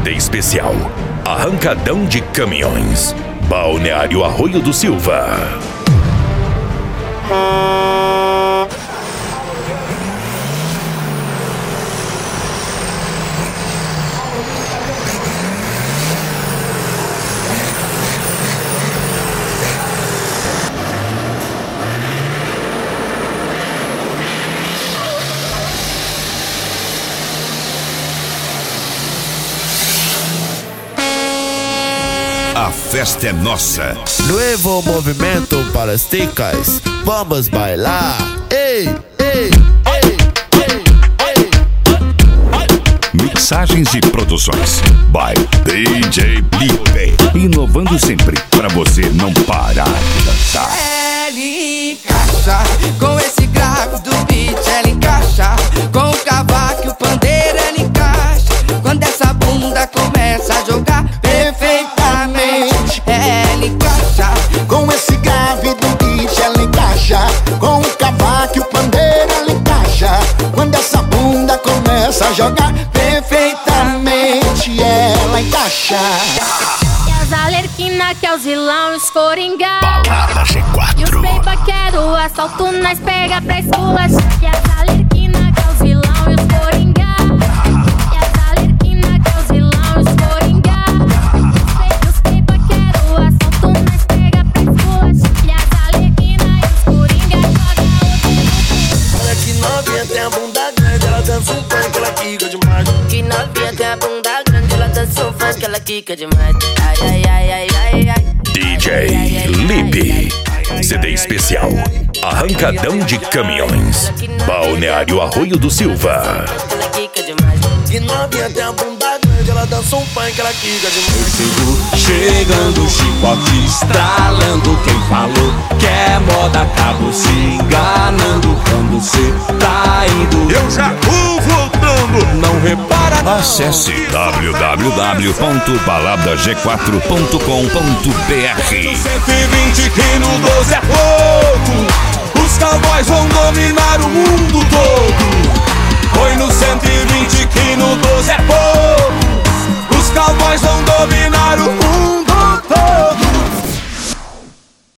CD especial Arrancadão de Caminhões, Balneário Arroio do Silva. A festa é nossa. Nuevo movimento para as ticas. Vamos bailar. Ei, ei, ei, ei, ei. Mixagens e produções by DJ Lipe. Inovando sempre para você não parar de dançar. Ela encaixa com esse grave do beat. Ela encaixa com o cavaco e o pandeiro. Ela encaixa quando essa bunda começa a jogar perfeitamente. Ela encaixa com esse grave do beat, ela encaixa com o cavaco e o pandeiro, ela encaixa quando essa bunda começa a jogar perfeitamente, ela encaixa. E as alerquina que é os vilão e os coringa. Balada G4. E os peiba quero o assalto, nós pega pra esculachar. E as alerquina que é os vilão e os coringa. E as alerquina que é os vilão e os coringa. Os peiba quero o assalto, nós pega pra esculachar. E as alerquina e os coringa joga outro. Olha que novinha tem a bunda grande, ela dança um funk, ela quica demais. Que novinha tem a bunda grande, ela dança um funk, ela quica demais. Ai, ai, ai, ai, ai, ai. DJ Lipe, CD especial Arrancadão de Caminhões, Balneário Arroio do Silva. Ela quica demais. Que novinha tem a bunda grande, ela dança um funk, ela quica demais. Chegando, chicote estralando. Quem falou que é moda acabou se enganando. Quando cê tá indo, Eu já vou voltando. não repara. Acesse www.baladag4.com.br. 120 que no 12 é